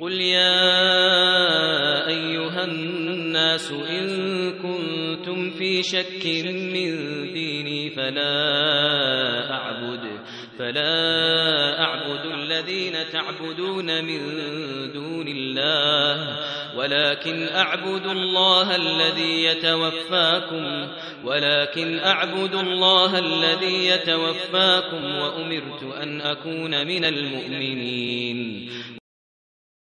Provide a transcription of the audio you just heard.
قل يا أيها الناس إن كنتم في شك من ديني فلا أعبد الذين تعبدون من دون الله ولكن أعبد الله الذي يتوفاكم وأمرت أن أكون من المؤمنين